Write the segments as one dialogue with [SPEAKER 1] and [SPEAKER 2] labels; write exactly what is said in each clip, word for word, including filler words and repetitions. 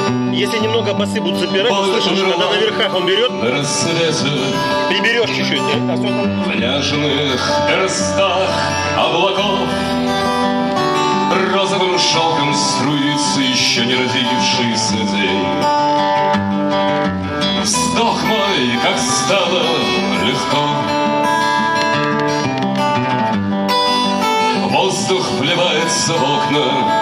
[SPEAKER 1] Если немного басы будут запирать, ты слышишь, когда на верхах он берет, приберешь чуть-чуть.
[SPEAKER 2] В нежных перстах облаков розовым шелком струится еще не родившийся день. Вздох мой, как стало легко, воздух вливается в окна.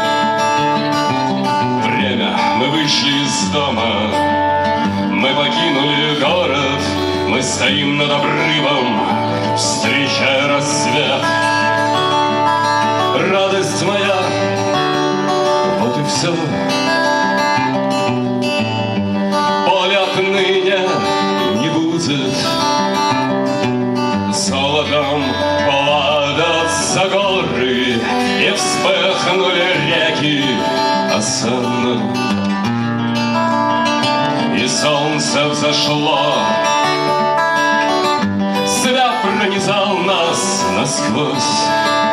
[SPEAKER 2] Время, мы вышли из дома, мы покинули город, мы стоим над обрывом, встречая рассвет. Радость моя, вот и все. Поле отныне не будет, золотом плодятся горы, и вспыхнули реки осанно, и солнце взошло. Свет пронизал нас насквозь.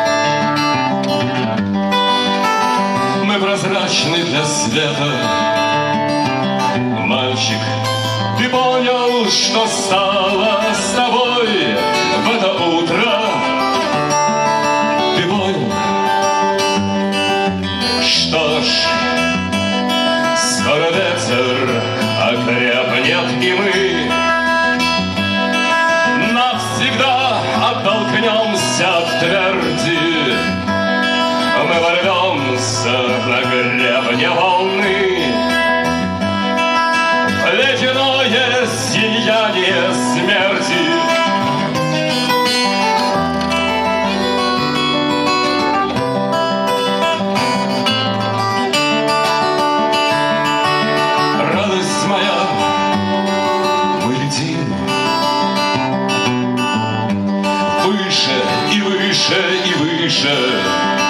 [SPEAKER 2] Мы прозрачны для света. Мальчик, ты понял, что стало с тобой в это утро? Ты понял? Что ж, скоро ветер окрепнет, и мы навсегда оттолкнемся от тверди. Мы ворвемся на гребне волны.